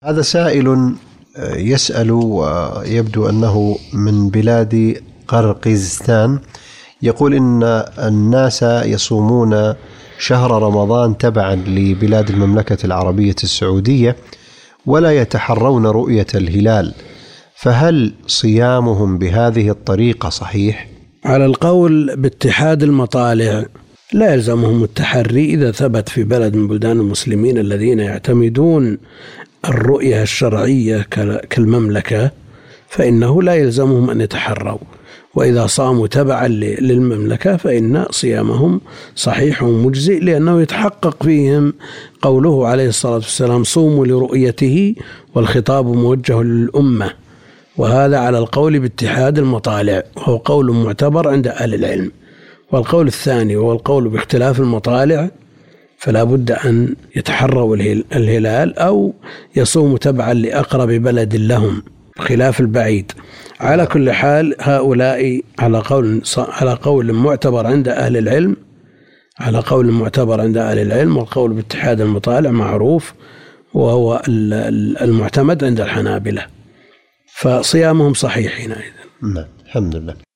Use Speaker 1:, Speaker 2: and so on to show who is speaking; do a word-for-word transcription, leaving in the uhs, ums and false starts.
Speaker 1: هذا سائل يسأل ويبدو أنه من بلاد قرقيزستان، يقول إن الناس يصومون شهر رمضان تبعا لبلاد المملكة العربية السعودية ولا يتحرون رؤية الهلال، فهل صيامهم بهذه الطريقة صحيح؟
Speaker 2: على القول باتحاد المطالع لا يلزمهم التحري إذا ثبت في بلد من بلدان المسلمين الذين يعتمدون الرؤية الشرعية كالمملكة، فإنه لا يلزمهم أن يتحروا، وإذا صاموا تبعا للمملكة فإن صيامهم صحيح ومجزئ، لأنه يتحقق فيهم قوله عليه الصلاة والسلام: صوموا لرؤيته، والخطاب موجه للأمة. وهذا على القول باتحاد المطالع، وهو قول معتبر عند أهل العلم. والقول الثاني وهو القول باختلاف المطالع، فلا بد أن يتحروا الهلال أو يصوموا تبعا لأقرب بلد لهم خلاف البعيد. على كل حال هؤلاء على قول على قول معتبر عند أهل العلم على قول معتبر عند أهل العلم والقول باتحاد المطالع معروف، وهو المعتمد عند الحنابلة، فصيامهم صحيح حينئذ.
Speaker 1: نعم، الحمد لله.